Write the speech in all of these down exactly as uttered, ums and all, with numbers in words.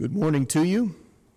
Good morning to you.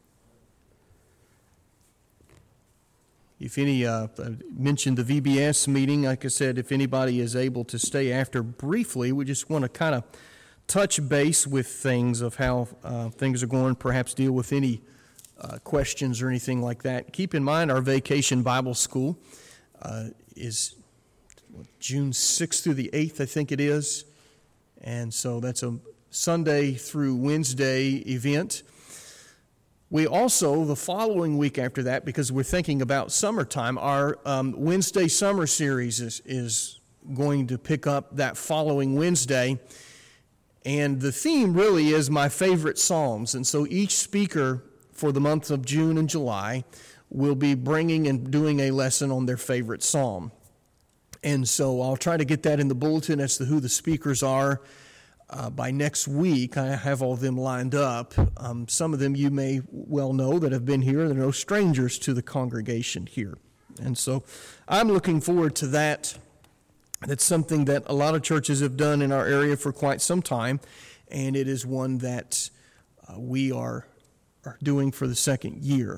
If any, uh, I mentioned the V B S meeting, like I said, if anybody is able to stay after briefly, we just want to kind of touch base with things of how uh, things are going, perhaps deal with any uh, questions or anything like that. Keep in mind our Vacation Bible School uh, is what, June sixth through the eighth, I think it is, and so that's a Sunday through Wednesday event. We also, the following week after that, because we're thinking about summertime, our um, Wednesday summer series is, is going to pick up that following Wednesday. And the theme really is my favorite Psalms. And so each speaker for the month of June and July will be bringing and doing a lesson on their favorite Psalm. And so I'll try to get that in the bulletin as to who the speakers are. Uh, by next week, I have all of them lined up. Um, some of them you may well know that have been here. They're no strangers to the congregation here. And so I'm looking forward to that. That's something that a lot of churches have done in our area for quite some time, and it is one that uh, we are, are doing for the second year.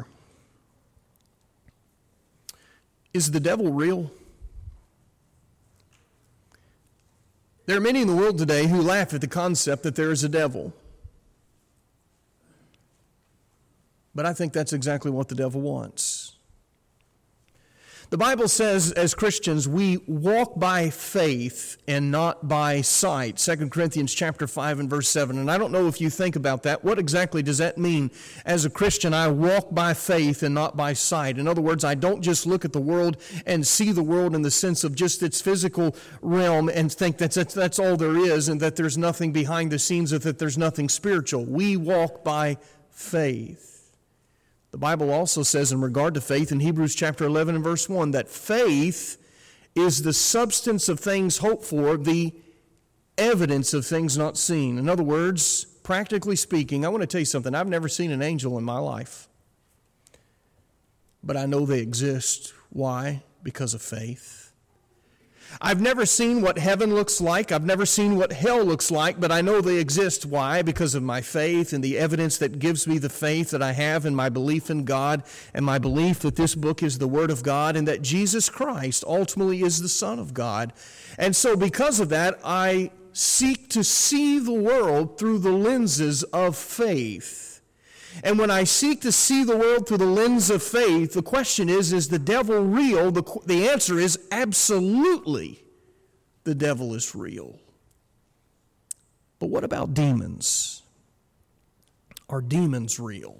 Is the devil real? There are many in the world today who laugh at the concept that there is a devil. But I think that's exactly what the devil wants. The Bible says, as Christians, we walk by faith and not by sight. Second Corinthians chapter five and verse seven. And I don't know if you think about that. What exactly does that mean? As a Christian, I walk by faith and not by sight. In other words, I don't just look at the world and see the world in the sense of just its physical realm and think that's, that's, that's all there is and that there's nothing behind the scenes or that there's nothing spiritual. We walk by faith. The Bible also says in regard to faith in Hebrews chapter eleven and verse one that faith is the substance of things hoped for, the evidence of things not seen. In other words, practically speaking, I want to tell you something. I've never seen an angel in my life, but I know they exist. Why? Because of faith. I've never seen what heaven looks like. I've never seen what hell looks like, but I know they exist. Why? Because of my faith and the evidence that gives me the faith that I have in my belief in God and my belief that this book is the Word of God and that Jesus Christ ultimately is the Son of God. And so because of that, I seek to see the world through the lenses of faith. And when I seek to see the world through the lens of faith, the question is, is the devil real? The, the answer is absolutely the devil is real. But what about demons? Are demons real?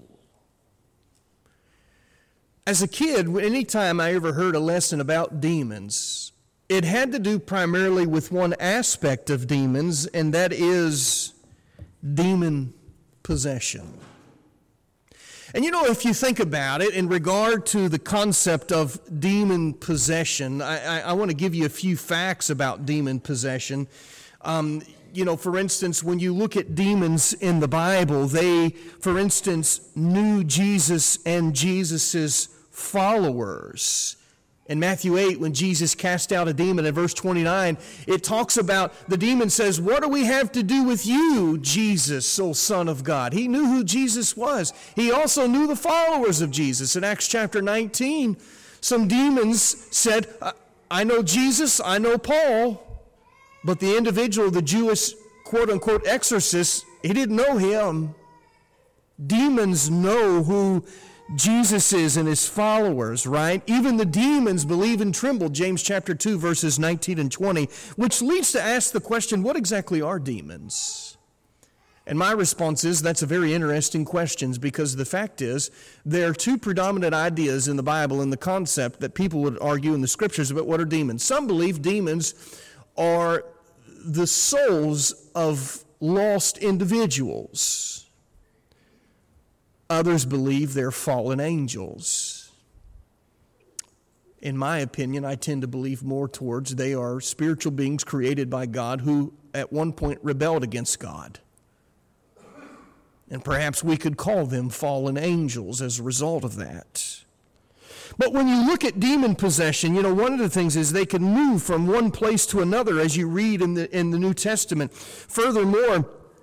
As a kid, anytime I ever heard a lesson about demons, it had to do primarily with one aspect of demons, and that is demon possession. And you know, if you think about it, in regard to the concept of demon possession, I, I, I want to give you a few facts about demon possession. Um, you know, for instance, when you look at demons in the Bible, they, for instance, knew Jesus and Jesus's followers. In Matthew eight, when Jesus cast out a demon, in verse twenty-nine, it talks about, the demon says, "What do we have to do with you, Jesus, O Son of God?" He knew who Jesus was. He also knew the followers of Jesus. In Acts chapter nineteen, some demons said, "I know Jesus, I know Paul," but the individual, the Jewish quote-unquote exorcist, he didn't know him. Demons know who Jesus is and his followers, right? Even the demons believe and tremble, James chapter two, verses nineteen and twenty, which leads to ask the question, what exactly are demons? And my response is, that's a very interesting question, because the fact is, there are two predominant ideas in the Bible and the concept that people would argue in the scriptures about what are demons. Some believe demons are the souls of lost individuals. Others believe they're fallen angels. In my opinion, I tend to believe more towards they are spiritual beings created by God who at one point rebelled against God. And perhaps we could call them fallen angels as a result of that. But when you look at demon possession, you know, one of the things is they can move from one place to another as you read in the, in the New Testament. Furthermore,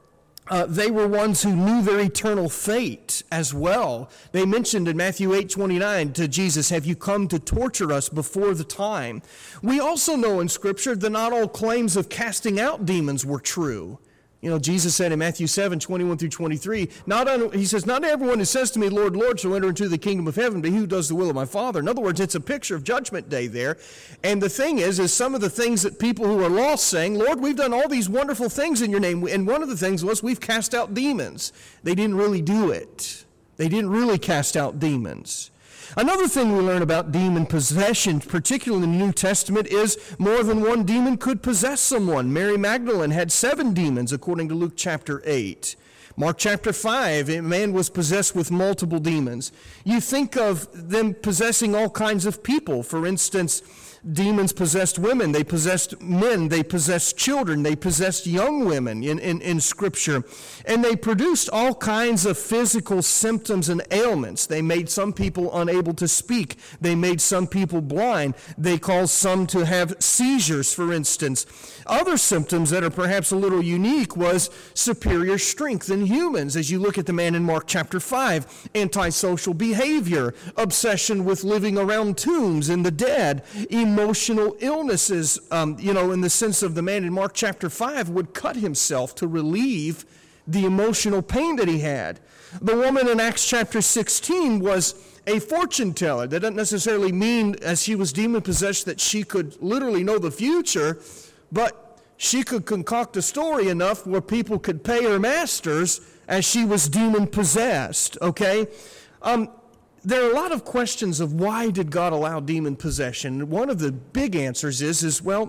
Uh, they were ones who knew their eternal fate as well. They mentioned in Matthew eight twenty-nine to Jesus, "Have you come to torture us before the time?" We also know in Scripture that not all claims of casting out demons were true. You know, Jesus said in Matthew seven twenty-one through twenty-three, not un, he says, "Not everyone who says to me, 'Lord, Lord,' shall enter into the kingdom of heaven, but he who does the will of my Father." In other words, it's a picture of Judgment Day there. And the thing is, is some of the things that people who are lost saying, "Lord, we've done all these wonderful things in your name." And one of the things was, we've cast out demons. They didn't really do it. They didn't really cast out demons. Another thing we learn about demon possession, particularly in the New Testament, is more than one demon could possess someone. Mary Magdalene had seven demons, according to Luke chapter eight. Mark chapter five, a man was possessed with multiple demons. You think of them possessing all kinds of people. For instance, demons possessed women, they possessed men, they possessed children, they possessed young women in, in, in Scripture. And they produced all kinds of physical symptoms and ailments. They made some people unable to speak. They made some people blind. They caused some to have seizures, for instance. Other symptoms that are perhaps a little unique was superior strength in humans. As you look at the man in Mark chapter five, antisocial behavior, obsession with living around tombs and the dead, emotional illnesses, um, you know, in the sense of the man in Mark chapter five would cut himself to relieve the emotional pain that he had. The woman in Acts chapter sixteen was a fortune teller. That doesn't necessarily mean, as she was demon-possessed, that she could literally know the future, but she could concoct a story enough where people could pay her masters as she was demon-possessed, okay? Um, there are a lot of questions of why did God allow demon possession. One of the big answers is, is well,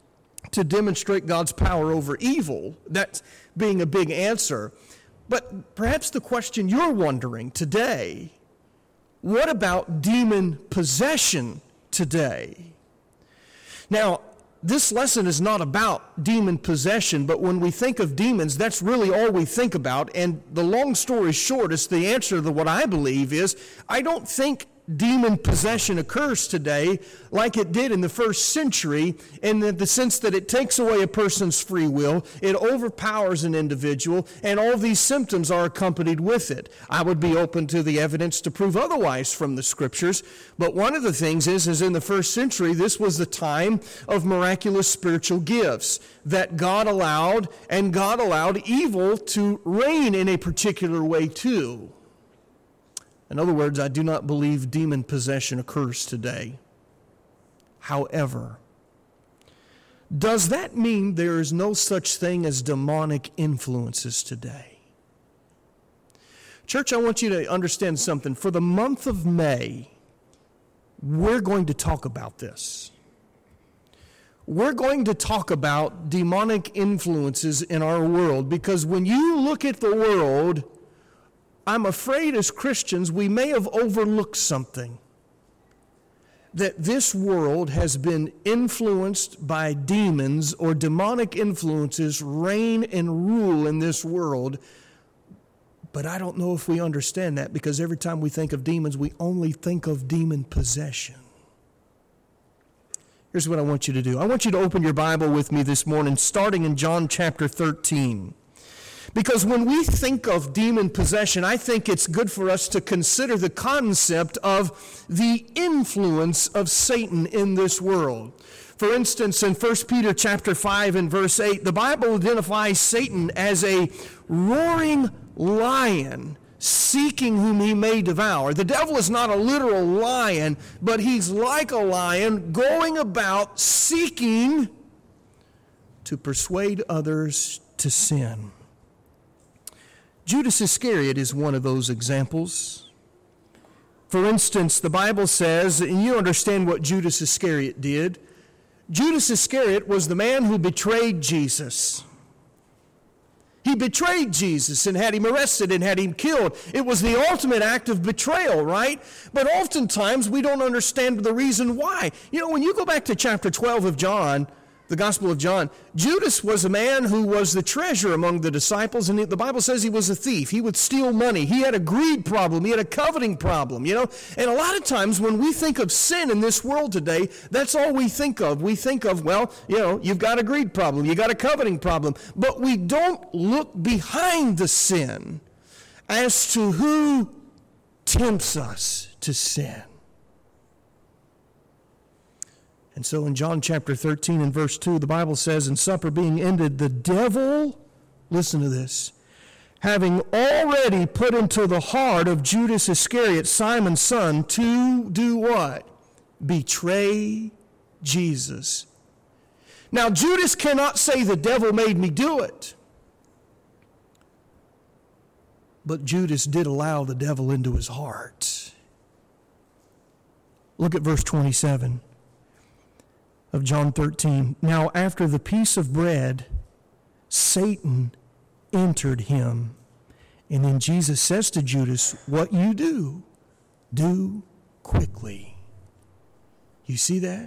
to demonstrate God's power over evil. That's being a big answer. But perhaps the question you're wondering today, what about demon possession today? Now, this lesson is not about demon possession, but when we think of demons, that's really all we think about. And the long story short is the answer to what I believe is, I don't think demon possession occurs today like it did in the first century, in the, the sense that it takes away a person's free will, it overpowers an individual, and all these symptoms are accompanied with it. I would be open to the evidence to prove otherwise from the Scriptures, but one of the things is, is in the first century, this was the time of miraculous spiritual gifts that God allowed, and God allowed evil to reign in a particular way too. In other words, I do not believe demon possession occurs today. However, does that mean there is no such thing as demonic influences today? Church, I want you to understand something. For the month of May, we're going to talk about this. We're going to talk about demonic influences in our world, because when you look at the world, I'm afraid as Christians we may have overlooked something. That this world has been influenced by demons, or demonic influences reign and rule in this world. But I don't know if we understand that, because every time we think of demons, we only think of demon possession. Here's what I want you to do. I want you to open your Bible with me this morning, starting in John chapter thirteen. Because when we think of demon possession, I think it's good for us to consider the concept of the influence of Satan in this world. For instance, in First Peter chapter five and verse eight, the Bible identifies Satan as a roaring lion seeking whom he may devour. The devil is not a literal lion, but he's like a lion going about seeking to persuade others to sin. Judas Iscariot is one of those examples. For instance, the Bible says, and you understand what Judas Iscariot did. Judas Iscariot was the man who betrayed Jesus. He betrayed Jesus and had him arrested and had him killed. It was the ultimate act of betrayal, right? But oftentimes we don't understand the reason why. You know, when you go back to chapter twelve of John, the Gospel of John, Judas was a man who was the treasurer among the disciples, and the Bible says he was a thief. He would steal money. He had a greed problem. He had a coveting problem, you know. And a lot of times when we think of sin in this world today, that's all we think of. We think of, well, you know, you've got a greed problem. You got a coveting problem. But we don't look behind the sin as to who tempts us to sin. And so in John chapter thirteen and verse two, the Bible says, and supper being ended, the devil, listen to this, having already put into the heart of Judas Iscariot, Simon's son, to do what? Betray Jesus. Now Judas cannot say the devil made me do it. But Judas did allow the devil into his heart. Look at verse twenty-seven. Of John thirteen. Now after the piece of bread, Satan entered him. And then Jesus says to Judas, what you do, do quickly. You see that?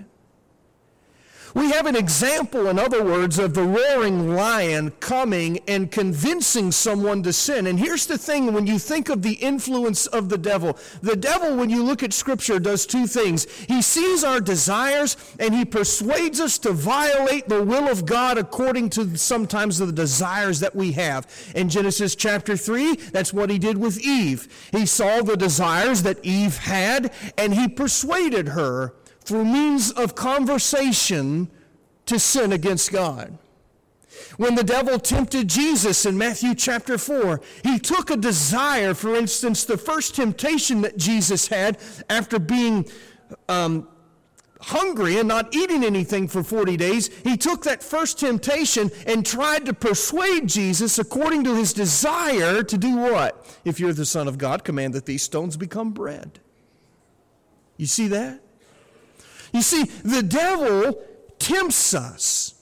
We have an example, in other words, of the roaring lion coming and convincing someone to sin. And here's the thing, when you think of the influence of the devil, the devil, when you look at Scripture, does two things. He sees our desires and he persuades us to violate the will of God according to sometimes the desires that we have. In Genesis chapter three, that's what he did with Eve. He saw the desires that Eve had and he persuaded her through means of conversation to sin against God. When the devil tempted Jesus in Matthew chapter four, he took a desire, for instance, the first temptation that Jesus had after being um, hungry and not eating anything for forty days, he took that first temptation and tried to persuade Jesus according to his desire to do what? If you're the Son of God, command that these stones become bread. You see that? You see, the devil tempts us.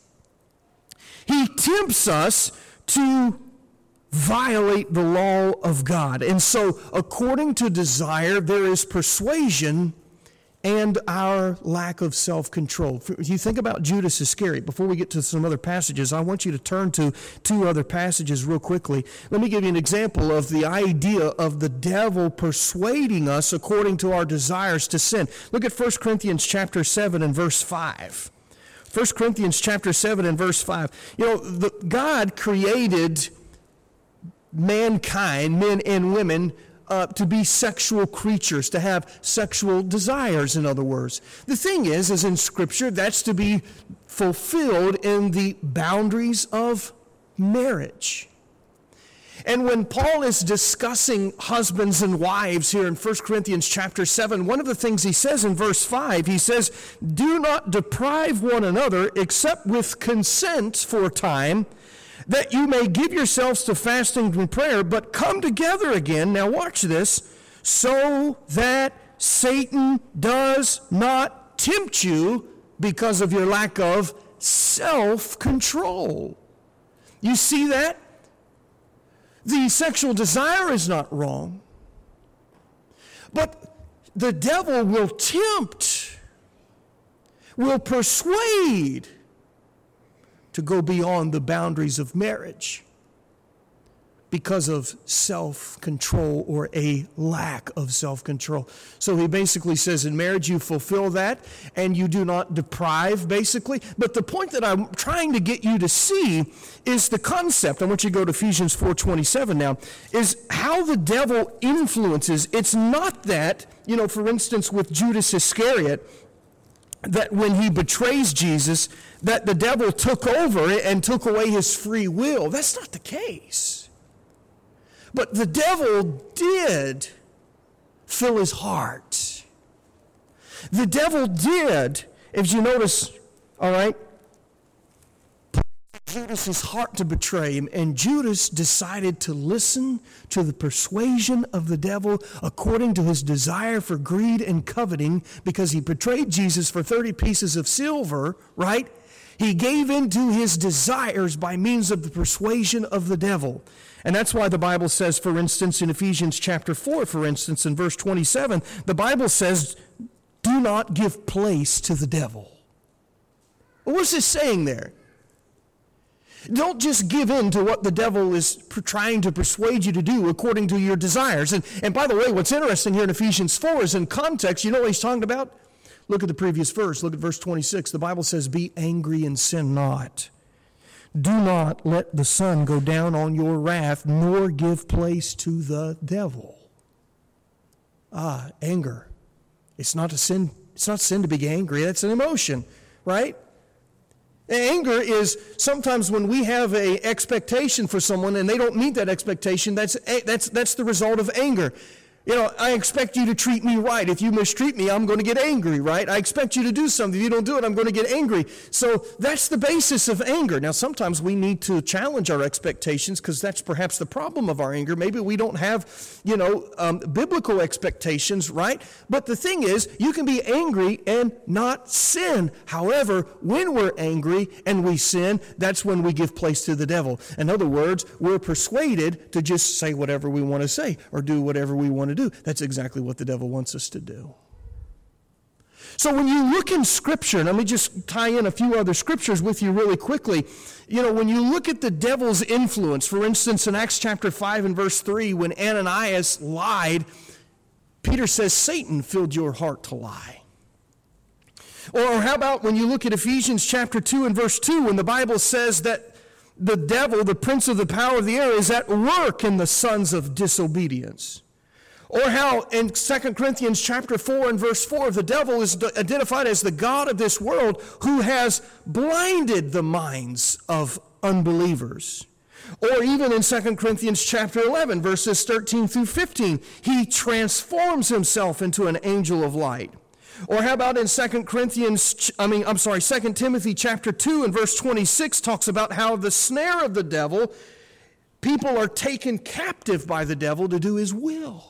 He tempts us to violate the law of God. And so, according to desire, there is persuasion and our lack of self-control. If you think about Judas Iscariot, before we get to some other passages, I want you to turn to two other passages real quickly. Let me give you an example of the idea of the devil persuading us according to our desires to sin. Look at First Corinthians chapter seven and verse five. First Corinthians chapter seven and verse five. You know, the, God created mankind, men and women, Uh, to be sexual creatures, to have sexual desires, in other words. The thing is, is in Scripture, that's to be fulfilled in the boundaries of marriage. And when Paul is discussing husbands and wives here in First Corinthians chapter seven, one of the things he says in verse five, he says, do not deprive one another except with consent for a time, that you may give yourselves to fasting and prayer, but come together again, now watch this, so that Satan does not tempt you because of your lack of self-control. You see that? The sexual desire is not wrong, but the devil will tempt, will persuade to go beyond the boundaries of marriage because of self-control or a lack of self-control. So he basically says in marriage you fulfill that and you do not deprive, basically. But the point that I'm trying to get you to see is the concept. I want you to go to Ephesians four twenty-seven now, is how the devil influences. It's not that, you know, for instance, with Judas Iscariot, that when he betrays Jesus, that the devil took over and took away his free will. That's not the case. But the devil did fill his heart. The devil did, if you notice, all right, put Judas's heart to betray him, and Judas decided to listen to the persuasion of the devil according to his desire for greed and coveting, because he betrayed Jesus for thirty pieces of silver, right? He gave in to his desires by means of the persuasion of the devil. And that's why the Bible says, for instance, in Ephesians chapter four, for instance, in verse twenty-seven, the Bible says, do not give place to the devil. Well, what's this saying there? Don't just give in to what the devil is pr- trying to persuade you to do according to your desires. And, and by the way, what's interesting here in Ephesians four is in context, you know what he's talking about? Look at the previous verse. Look at verse twenty-six. The Bible says, be angry and sin not. Do not let the sun go down on your wrath, nor give place to the devil. Ah, anger. It's not a sin. It's not sin to be angry. That's an emotion, right? Anger is sometimes when we have an expectation for someone and they don't meet that expectation, that's, that's, that's the result of anger. You know, I expect you to treat me right. If you mistreat me, I'm going to get angry, right? I expect you to do something. If you don't do it, I'm going to get angry. So that's the basis of anger. Now, sometimes we need to challenge our expectations because that's perhaps the problem of our anger. Maybe we don't have, you know, um, biblical expectations, right? But the thing is, you can be angry and not sin. However, when we're angry and we sin, that's when we give place to the devil. In other words, we're persuaded to just say whatever we want to say or do whatever we want to do. That's exactly what the devil wants us to do. So when you look in Scripture, and let me just tie in a few other scriptures with you really quickly. You know, when you look at the devil's influence, for instance, in Acts chapter five and verse three, when Ananias lied, Peter says, Satan filled your heart to lie. Or how about when you look at Ephesians chapter two and verse two, when the Bible says that the devil, the prince of the power of the air, is at work in the sons of disobedience. Or how in Second Corinthians chapter four and verse four, the devil is identified as the god of this world who has blinded the minds of unbelievers. Or even in Second Corinthians chapter eleven, verses thirteen through fifteen, he transforms himself into an angel of light. Or how about in Second Corinthians, I mean, I'm sorry, Second Timothy chapter two and verse twenty-six talks about how the snare of the devil, people are taken captive by the devil to do his will.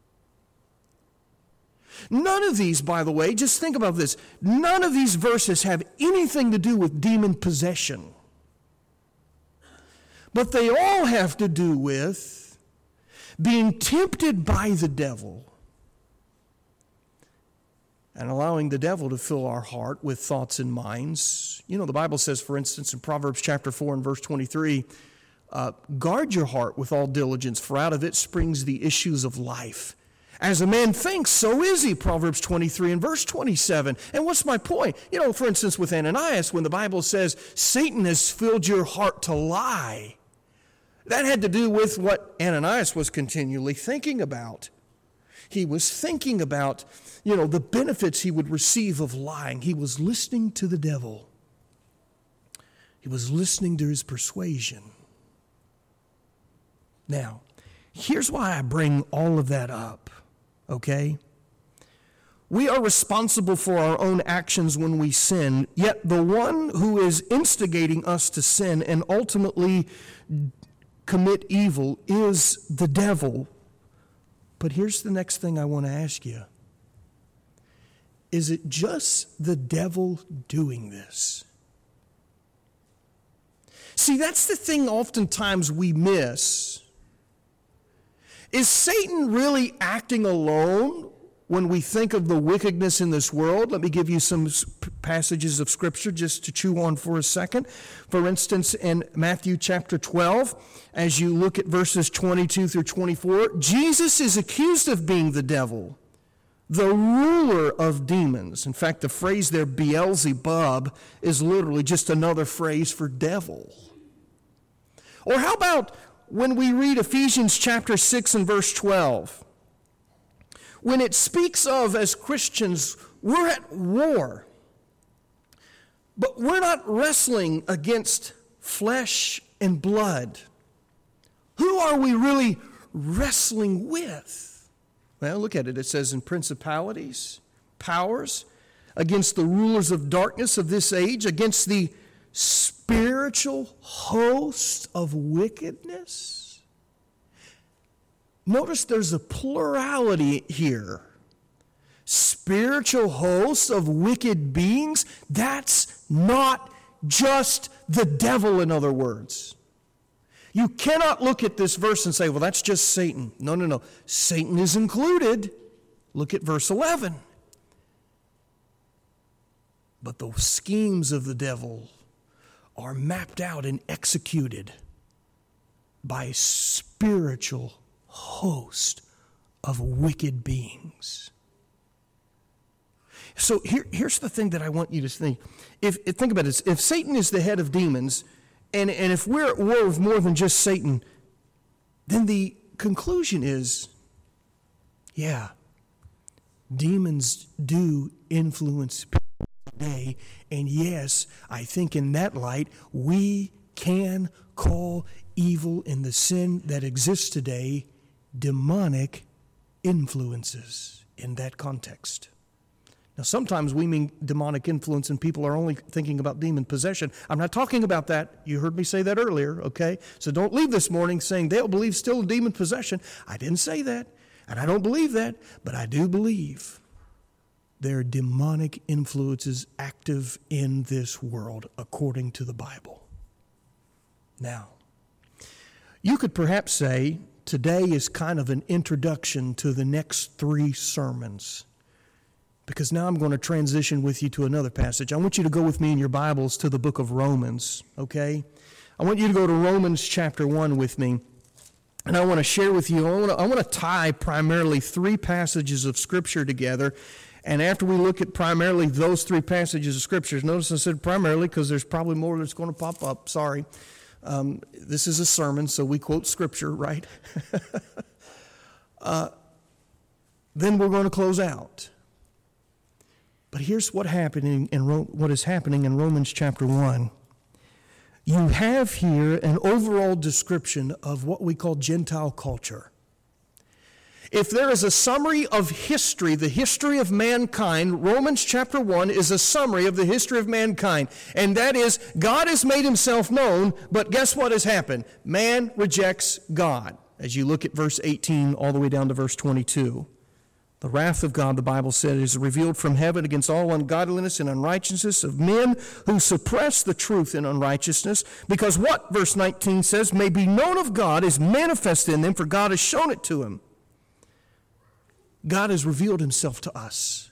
None of these, by the way, just think about this, none of these verses have anything to do with demon possession. But they all have to do with being tempted by the devil and allowing the devil to fill our heart with thoughts and minds. You know, the Bible says, for instance, in Proverbs chapter four and verse twenty-three, uh, guard your heart with all diligence, for out of it springs the issues of life. As a man thinks, so is he, Proverbs twenty-three and verse twenty-seven. And what's my point? You know, for instance, with Ananias, when the Bible says, Satan has filled your heart to lie, that had to do with what Ananias was continually thinking about. He was thinking about, you know, the benefits he would receive of lying. He was listening to the devil. He was listening to his persuasion. Now, here's why I bring all of that up. Okay? We are responsible for our own actions when we sin, yet the one who is instigating us to sin and ultimately commit evil is the devil. But here's the next thing I want to ask you. Is it just the devil doing this? See, that's the thing oftentimes we miss. Is Satan really acting alone when we think of the wickedness in this world? Let me give you some passages of Scripture just to chew on for a second. For instance, in Matthew chapter twelve, as you look at verses twenty-two through twenty-four, Jesus is accused of being the devil, the ruler of demons. In fact, the phrase there, Beelzebub, is literally just another phrase for devil. Or how about when we read Ephesians chapter six and verse twelve, when it speaks of, as Christians, we're at war, but we're not wrestling against flesh and blood. Who are we really wrestling with? Well, look at it. It says in principalities, powers, against the rulers of darkness of this age, against the spiritual host of wickedness. Notice there's a plurality here. Spiritual hosts of wicked beings, that's not just the devil, in other words. You cannot look at this verse and say, well, that's just Satan. No, no, no. Satan is included. Look at verse eleven. But the schemes of the devil are mapped out and executed by a spiritual host of wicked beings. So here, here's the thing that I want you to think. If, if think about this. If Satan is the head of demons, and, and if we're at war with more than just Satan, then the conclusion is, yeah, demons do influence people today. And yes, I think in that light, we can call evil and the sin that exists today demonic influences in that context. Now, sometimes we mean demonic influence and people are only thinking about demon possession. I'm not talking about that. You heard me say that earlier, okay? So don't leave this morning saying they'll believe still in demon possession. I didn't say that, and I don't believe that, but I do believe there are demonic influences active in this world according to the Bible. Now, you could perhaps say today is kind of an introduction to the next three sermons, because now I'm going to transition with you to another passage. I want you to go with me in your Bibles to the book of Romans, okay? I want you to go to Romans chapter one with me, and I want to share with you, I want to, I want to tie primarily three passages of Scripture together, and after we look at primarily those three passages of Scripture, notice I said primarily because there's probably more that's going to pop up, sorry. Um, this is a sermon, so we quote Scripture, right? uh, then we're going to close out. But here's what happening in Ro- what is happening in Romans chapter one. You have here an overall description of what we call Gentile culture. If there is a summary of history, the history of mankind, Romans chapter one is a summary of the history of mankind. And that is, God has made himself known, but guess what has happened? Man rejects God. As you look at verse eighteen all the way down to verse twenty-two. The wrath of God, the Bible said, is revealed from heaven against all ungodliness and unrighteousness of men who suppress the truth in unrighteousness, because what, verse nineteen says, may be known of God is manifest in them, for God has shown it to him. God has revealed himself to us.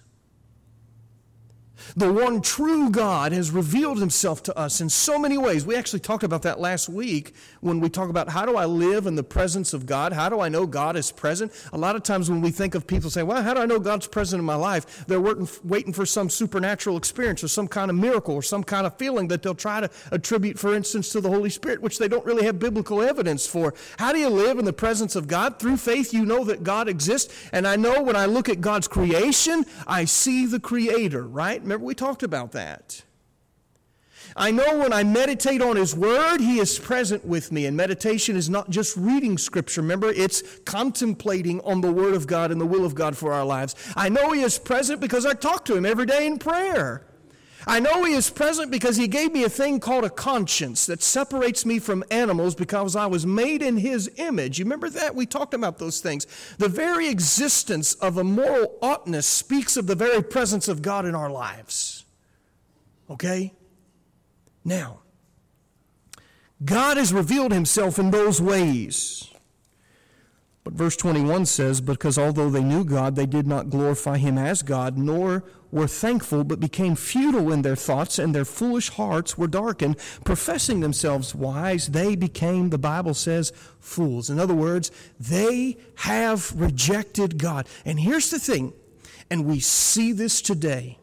The one true God has revealed himself to us in so many ways. We actually talked about that last week when we talk about how do I live in the presence of God? How do I know God is present? A lot of times when we think of people saying, well, how do I know God's present in my life? They're waiting, waiting for some supernatural experience or some kind of miracle or some kind of feeling that they'll try to attribute, for instance, to the Holy Spirit, which they don't really have biblical evidence for. How do you live in the presence of God? Through faith, you know that God exists. And I know when I look at God's creation, I see the Creator, right? Remember, we talked about that. I know when I meditate on His Word, He is present with me. And meditation is not just reading Scripture. Remember, it's contemplating on the Word of God and the will of God for our lives. I know He is present because I talk to Him every day in prayer. I know He is present because He gave me a thing called a conscience that separates me from animals because I was made in His image. You remember that? We talked about those things. The very existence of a moral oughtness speaks of the very presence of God in our lives. Okay? Now, God has revealed Himself in those ways. But verse twenty-one says, because although they knew God, they did not glorify Him as God, nor were thankful, but became futile in their thoughts, and their foolish hearts were darkened. Professing themselves wise, they became, the Bible says, fools. In other words, they have rejected God. And here's the thing, and we see this today.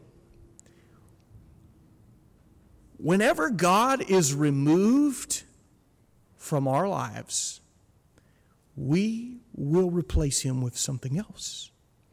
Whenever God is removed from our lives, we will replace Him with something else.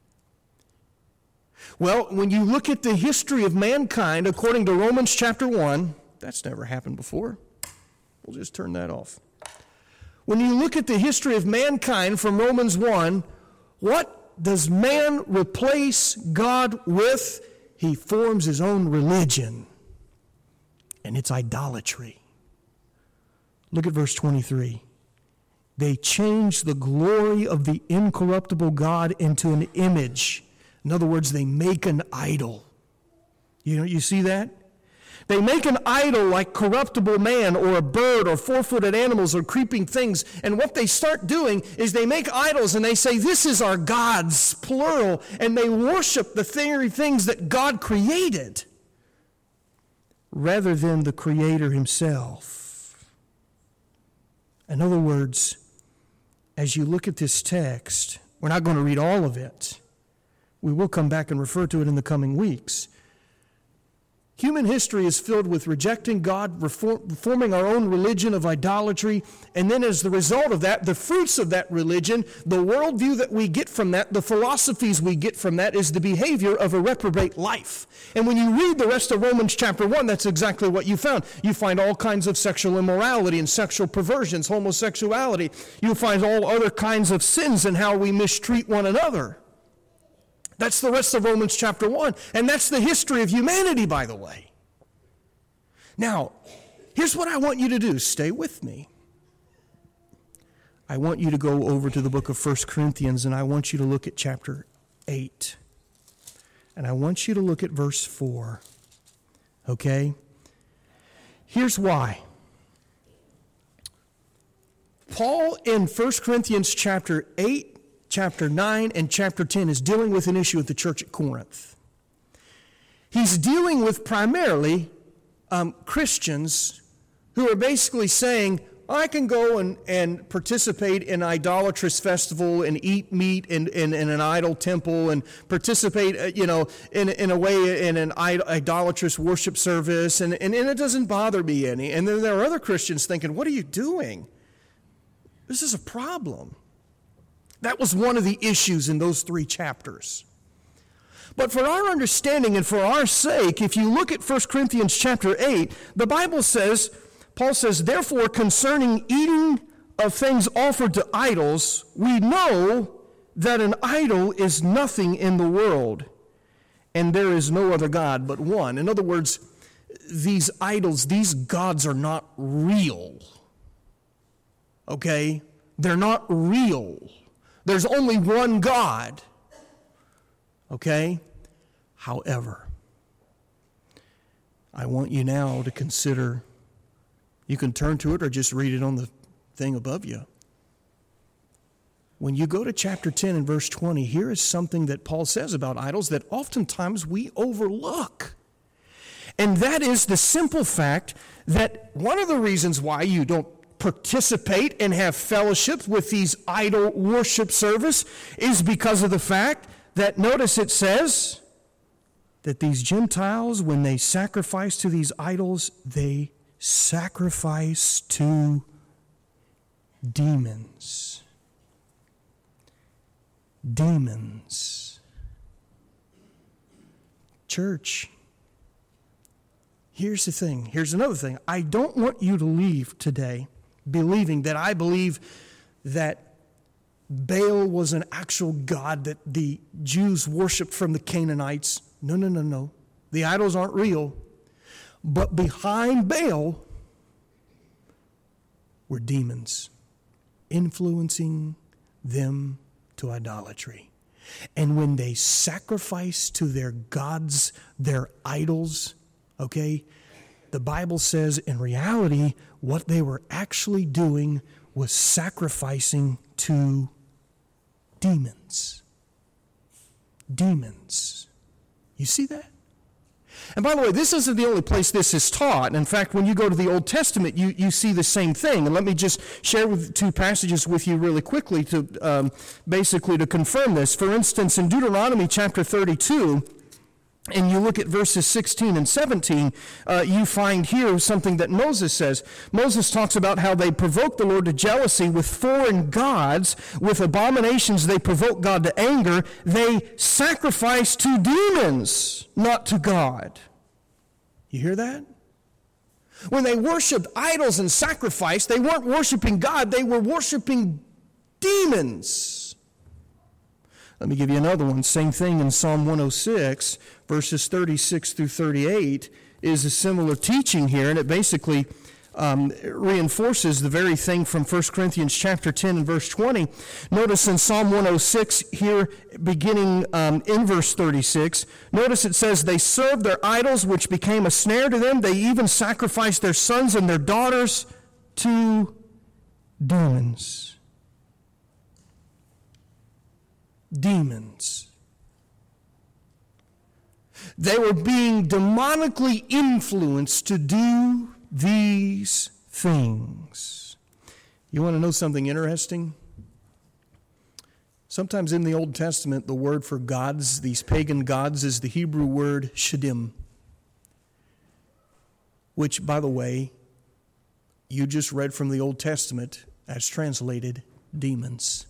Well, when you look at the history of mankind, according to Romans chapter one, that's never happened before. We'll just turn that off. When you look at the history of mankind from Romans one, what does man replace God with? He forms his own religion, and it's idolatry. Look at verse twenty-three. They changed the glory of the incorruptible God into an image. In other words, they make an idol. You know, you see that? They make an idol like corruptible man or a bird or four-footed animals or creeping things. And what they start doing is they make idols and they say, this is our gods, plural. And they worship the very things that God created. rather than the Creator himself. In other words, as you look at this text, we're not going to read all of it. We will come back and refer to it in the coming weeks. Human history is filled with rejecting God, reform, forming our own religion of idolatry, and then as the result of that, the fruits of that religion, the worldview that we get from that, the philosophies we get from that is the behavior of a reprobate life. And when you read the rest of Romans chapter one, that's exactly what you found. You find all kinds of sexual immorality and sexual perversions, homosexuality. You find all other kinds of sins and how we mistreat one another. That's the rest of Romans chapter one. And that's the history of humanity, by the way. Now, here's what I want you to do. Stay with me. I want you to go over to the book of First Corinthians, and I want you to look at chapter eight. And I want you to look at verse four. Okay? Here's why. Paul in First Corinthians chapter eight, chapter nine and chapter ten is dealing with an issue at the church at Corinth. He's dealing with primarily um, Christians who are basically saying, I can go and, and participate in an idolatrous festival and eat meat in, in, in an idol temple and participate, uh, you know, in, in a way in an idolatrous worship service, and, and, and it doesn't bother me any. And then there are other Christians thinking, what are you doing? This is a problem. That was one of the issues in those three chapters. But for our understanding and for our sake, if you look at First Corinthians chapter eight, the Bible says, Paul says, therefore concerning eating of things offered to idols, we know that an idol is nothing in the world, and there is no other God but one. In other words, these idols, these gods are not real. Okay? They're not real. There's only one God. Okay? However, I want you now to consider, you can turn to it or just read it on the thing above you. When you go to chapter ten and verse twenty, here is something that Paul says about idols that oftentimes we overlook. And that is the simple fact that one of the reasons why you don't participate and have fellowship with these idol worship service is because of the fact that, notice it says, that these Gentiles, when they sacrifice to these idols, they sacrifice to demons. Demons. Church, here's the thing. Here's another thing. I don't want you to leave today believing that I believe that Baal was an actual god that the Jews worshiped from the Canaanites. No, no, no, no. The idols aren't real. But behind Baal were demons influencing them to idolatry. And when they sacrificed to their gods, their idols, okay, the Bible says in reality, what they were actually doing was sacrificing to demons. Demons. You see that? And by the way, this isn't the only place this is taught. In fact, when you go to the Old Testament, you, you see the same thing. And let me just share with, two passages with you really quickly to um, basically to confirm this. For instance, in Deuteronomy chapter thirty-two, and you look at verses sixteen and seventeen, uh, you find here something that Moses says. Moses talks about how they provoke the Lord to jealousy with foreign gods. With abominations, they provoke God to anger. They sacrifice to demons, not to God. You hear that? When they worshiped idols and sacrificed, they weren't worshiping God, they were worshiping demons. Let me give you another one. Same thing in Psalm one oh six, verses thirty-six through thirty-eight, is a similar teaching here, and it basically um, reinforces the very thing from First Corinthians chapter ten and verse twenty. Notice in Psalm one oh six here, beginning um, in verse thirty-six, notice it says, they served their idols, which became a snare to them. They even sacrificed their sons and their daughters to demons. Demons. They were being demonically influenced to do these things. You want to know something interesting? Sometimes in the Old Testament, the word for gods, these pagan gods, is the Hebrew word shaddim, which, by the way, you just read from the Old Testament as translated demons.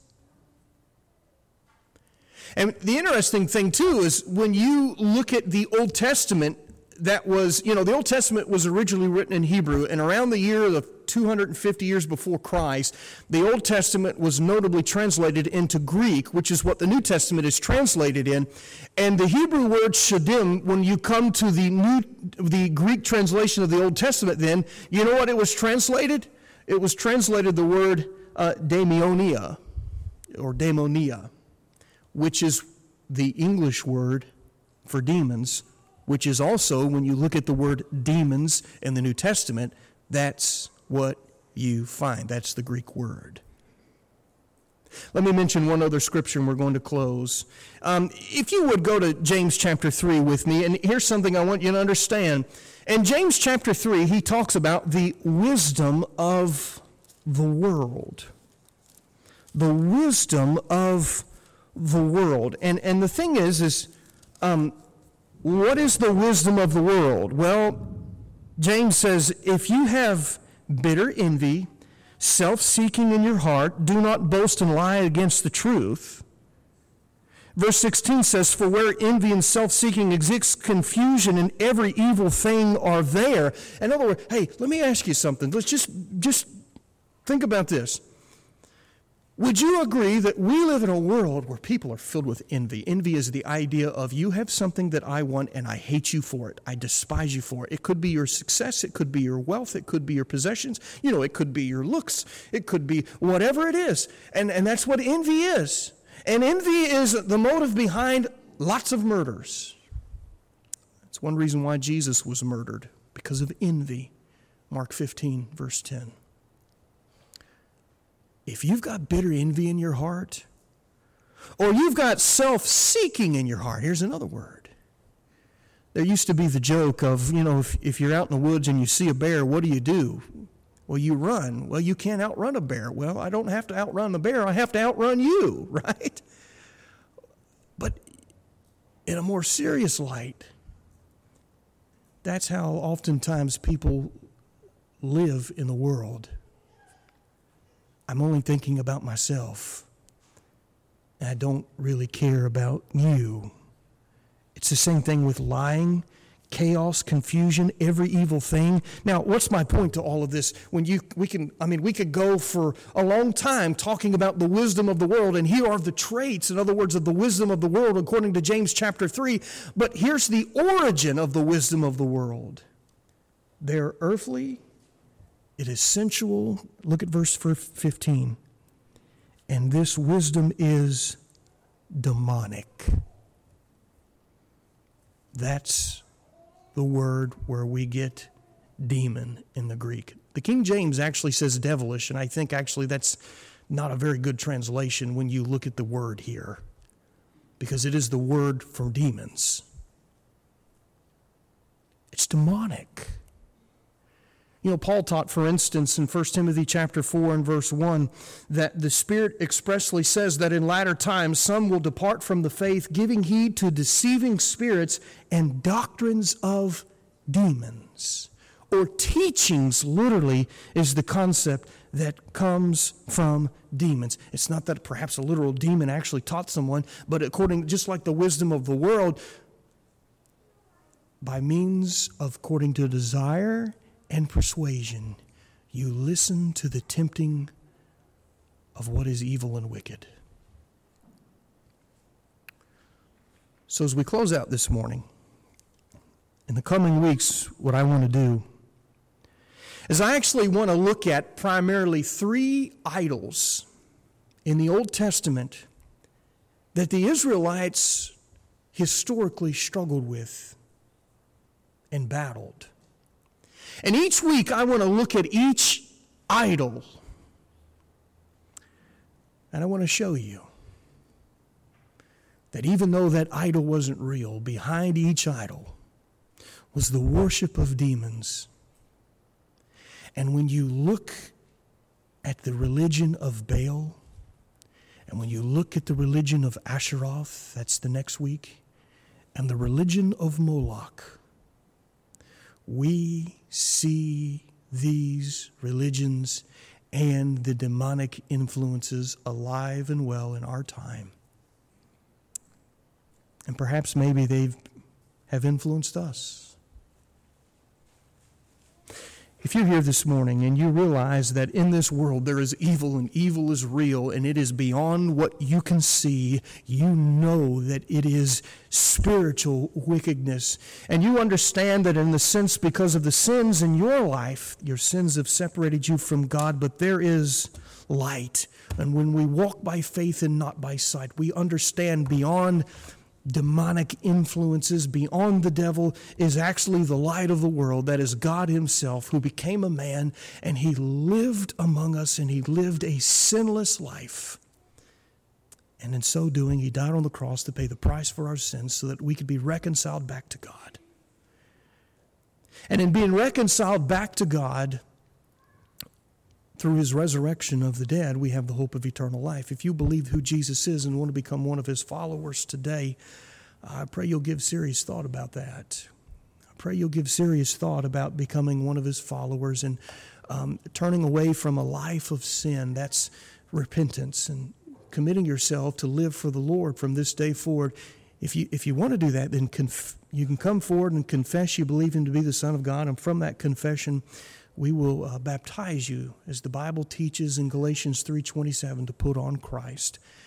And the interesting thing, too, is when you look at the Old Testament, that was, you know, the Old Testament was originally written in Hebrew, and around the year of two hundred fifty years before Christ, the Old Testament was notably translated into Greek, which is what the New Testament is translated in. And the Hebrew word shaddim, when you come to the new, the Greek translation of the Old Testament, then, you know what it was translated? It was translated the word uh, daimonia, or daimonia, which is the English word for demons, which is also, when you look at the word demons in the New Testament, that's what you find. That's the Greek word. Let me mention one other scripture and we're going to close. Um, if you would go to James chapter three with me, and here's something I want you to understand. In James chapter three, he talks about the wisdom of the world. The wisdom of the world. And, and the thing is, is... Um, What is the wisdom of the world? Well, James says, if you have bitter envy, self-seeking in your heart, do not boast and lie against the truth. Verse sixteen says, for where envy and self-seeking exists, confusion and every evil thing are there. In other words, hey, let me ask you something. Let's just, just think about this. Would you agree that we live in a world where people are filled with envy? Envy is the idea of you have something that I want and I hate you for it. I despise you for it. It could be your success. It could be your wealth. It could be your possessions. You know, it could be your looks. It could be whatever it is. And, and that's what envy is. And envy is the motive behind lots of murders. That's one reason why Jesus was murdered, because of envy. Mark fifteen, verse ten. If you've got bitter envy in your heart, or you've got self-seeking in your heart, here's another word. There used to be the joke of, you know, if, if you're out in the woods and you see a bear, what do you do? Well, you run. Well, you can't outrun a bear. Well, I don't have to outrun the bear. I have to outrun you, right? But in a more serious light, that's how oftentimes people live in the world. I'm only thinking about myself, and I don't really care about you. It's the same thing with lying, chaos, confusion, every evil thing. Now, what's my point to all of this? When you, we can, I mean, we could go for a long time talking about the wisdom of the world, and here are the traits, in other words, of the wisdom of the world according to James chapter three. But here's the origin of the wisdom of the world. They're earthly. It is sensual. Look at verse fifteen. And this wisdom is demonic. That's the word where we get demon in the Greek. The King James actually says devilish, and I think actually that's not a very good translation when you look at the word here, because it is the word for demons. It's demonic. You know, Paul taught, for instance, in First Timothy chapter four and verse one, that the Spirit expressly says that in latter times some will depart from the faith, giving heed to deceiving spirits and doctrines of demons. Or teachings, literally, is the concept that comes from demons. It's not that perhaps a literal demon actually taught someone, but according, just like the wisdom of the world, by means of, according to desire and persuasion, you listen to the tempting of what is evil and wicked. So as we close out this morning, in the coming weeks, what I want to do is I actually want to look at primarily three idols in the Old Testament that the Israelites historically struggled with and battled. And each week I want to look at each idol, and I want to show you that even though that idol wasn't real, behind each idol was the worship of demons. And when you look at the religion of Baal, and when you look at the religion of Asheroth, that's the next week, and the religion of Moloch, we see these religions and the demonic influences alive and well in our time. And perhaps maybe they have influenced us. If you're here this morning and you realize that in this world there is evil and evil is real and it is beyond what you can see, you know that it is spiritual wickedness. And you understand that in the sense because of the sins in your life, your sins have separated you from God, but there is light. And when we walk by faith and not by sight, we understand beyond demonic influences, beyond the devil, is actually the light of the world. That is God himself, who became a man, and he lived among us, and he lived a sinless life. And in so doing, he died on the cross to pay the price for our sins so that we could be reconciled back to God. And in being reconciled back to God, through his resurrection of the dead, we have the hope of eternal life. If you believe who Jesus is and want to become one of his followers today, I pray you'll give serious thought about that. I pray you'll give serious thought about becoming one of his followers and um, turning away from a life of sin. That's repentance and committing yourself to live for the Lord from this day forward. If you if you want to do that, then conf- you can come forward and confess you believe him to be the Son of God, and from that confession, we will uh, baptize you, as the Bible teaches in Galatians three twenty-seven, to put on Christ.